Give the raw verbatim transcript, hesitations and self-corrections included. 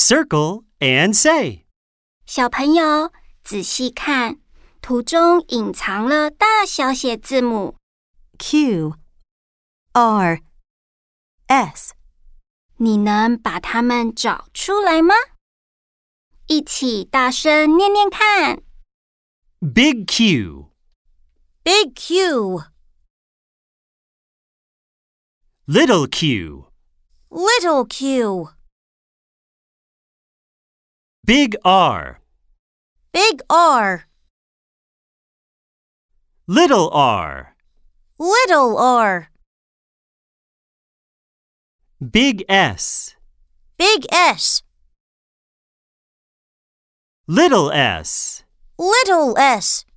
Circle and say. 小朋友，仔细看，图中隐藏了大小写字母 Q, R, S. 你能把它们找出来吗？一起大声念念看。 Big Q, Big Q, Little Q, Little Q, Big R, Big R, Little R, Little R, Big S, Big S, Little s. Little S.